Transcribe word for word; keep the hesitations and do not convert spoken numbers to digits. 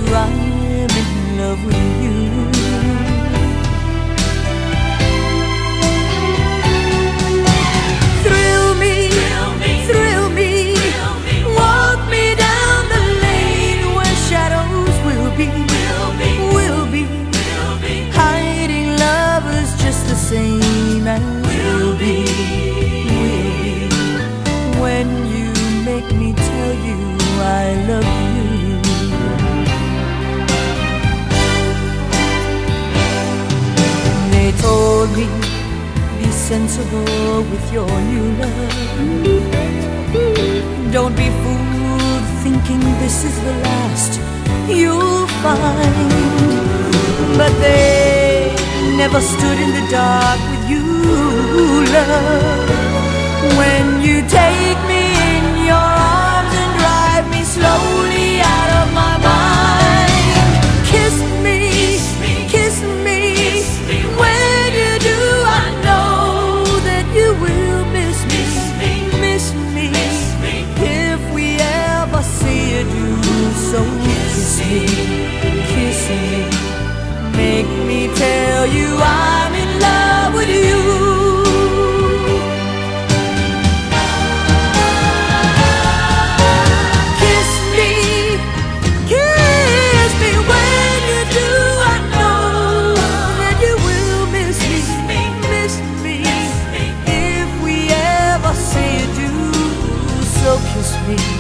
I'm in love with you. Thrill me, thrill me, thrill me, thrill me. Walk me down the lane where shadows will be, will be, will be, will be. Hiding lovers just the same as will be, will be. When you make me tell you I love you. They told me, be sensible with your new love. Don't be fooled thinking this is the last you'll find. But they never stood in the dark with you, love. When you take me in your arms and drive me slowly out of my mind. Kiss me, kiss me, kiss me. When you do, I know that you will miss me, miss me, miss me. If we ever see you do, so kiss me, kiss me. Make me tell you I'm in love with you. Kiss me.